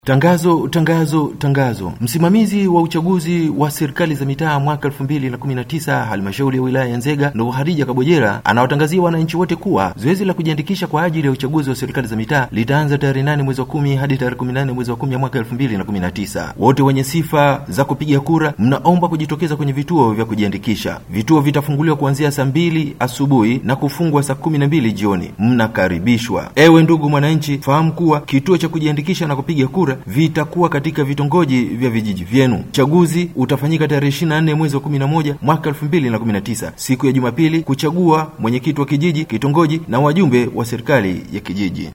Tangazo. Msimamizi wa uchaguzi wa serikali za mitaa mwaka 2019 halmashauri ya wilaya ya Nzega, ndugu Khadija Kabojera, anawatangazia wananchi wote kuwa zoezi la kujiandikisha kwa ajili ya uchaguzi wa serikali za mitaa litaanza tarehe 8 mwezi wa 10 hadi tarehe 18 mwezi wa 10 mwaka 2019. Wote wenye sifa za kupiga kura mnaomba kujitokeza kwenye vituo vya kujiandikisha. Vituo vitafunguliwa kuanzia saa 2 asubuhi na kufungwa saa 12 jioni. Mnakaribishwa. Ewe ndugu mwananchi, fahamu kuwa kituo cha kujiandikisha na kupiga kura vitakuwa katika vitongoji vya vijiji vyenu. Uchaguzi utafanyika tarehe 24 mwezi wa 11 mwaka 2019, siku ya Jumapili, kuchagua mwenyekiti wa kijiji, kitongoji na wajumbe wa serikali ya kijiji.